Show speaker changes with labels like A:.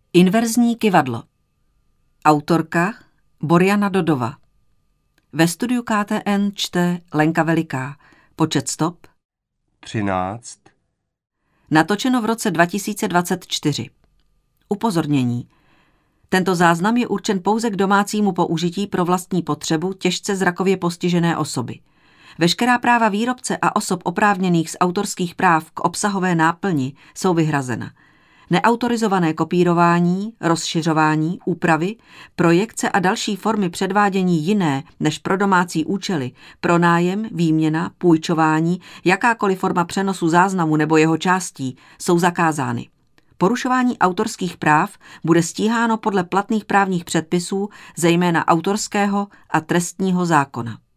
A: Inverzní kyvadlo. Autorka Borjana Dodova. Ve studiu KTN čte Lenka Veliká. Počet stop
B: 13.
A: Natočeno v roce 2024. Upozornění. Tento záznam je určen pouze k domácímu použití pro vlastní potřebu těžce zrakově postižené osoby. Veškerá práva výrobce a osob oprávněných z autorských práv k obsahové náplni jsou vyhrazena. Neautorizované kopírování, rozšiřování, úpravy, projekce a další formy předvádění jiné než pro domácí účely, pronájem, výměna, půjčování, jakákoliv forma přenosu záznamu nebo jeho částí jsou zakázány. Porušování autorských práv bude stíháno podle platných právních předpisů, zejména autorského a trestního zákona.